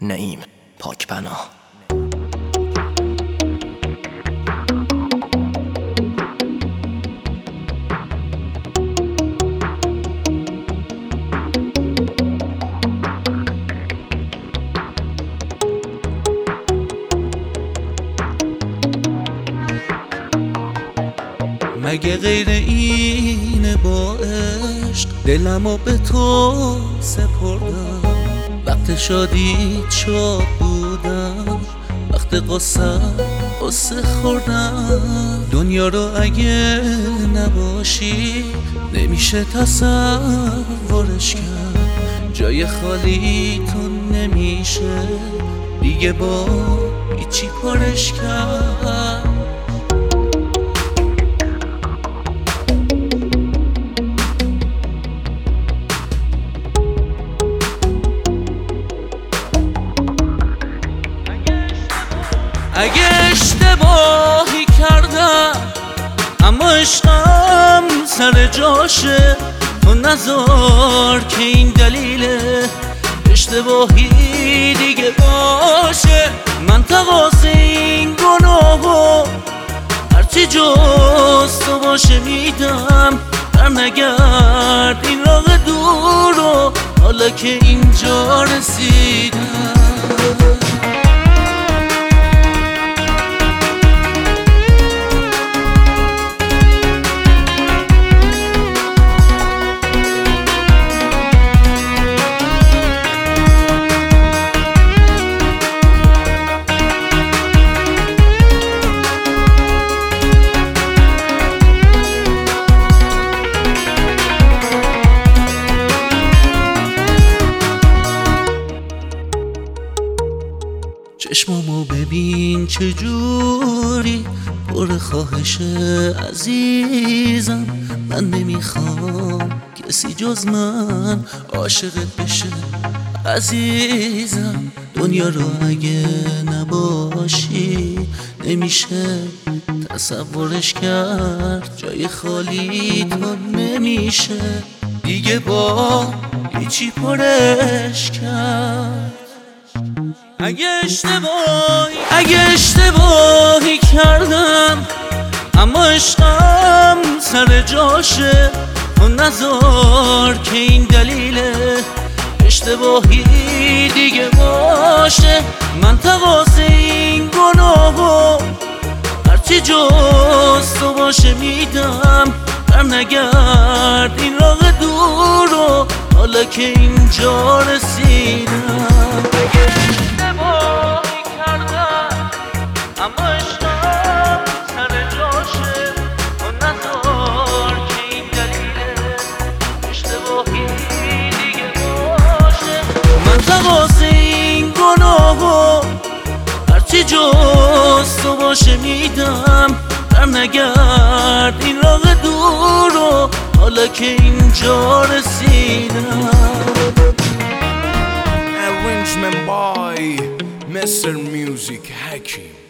نعیم پاکبنا. مگه غیر اینه با عشق دلمو به تو سپردم؟ وقت شادیت شاد بودم، وقت قصه خوردم. دنیا رو اگه نباشی نمیشه تصورش کرد. جای خالی تو نمیشه دیگه با هیچی پرش کرد. اگه اشتباهی کردم اما عشقم سر جاشه، تو نذار که این دلیل اشتباهی دیگه باشه. من تقاضی این گناهو هرچی جز تو باشه میدم. در نگرد این راه دور رو حالا که اینجا رسیدم. چشمامو ببین چجوری پر خواهشه عزیزم. من نمیخوام کسی جز من عاشقت بشه عزیزم. دنیا رو اگه نباشی نمیشه تصورش کرد. جای خالی تو نمیشه دیگه با هیچی پرش کرد. اگه اشتباهی کردم اما عشقم سر جاشه، تو نذار که این دلیل اشتباهی دیگه باشه. من تقاضی این گناهو هرچی جز تو باشه میدم. در نگرد این راه دور رو حالا که اینجا رسیدم. اشتباهی کردم اما عشقم سر جاشه، تو نذار که این دلیل اشتباهی دیگه باشه. من تقاضی این گناهو هرچی جز تو باشه میدم. در نگرد این راه دور رو حالا که اینجا رسیدم. Arrangement by Mr. Music Hakim.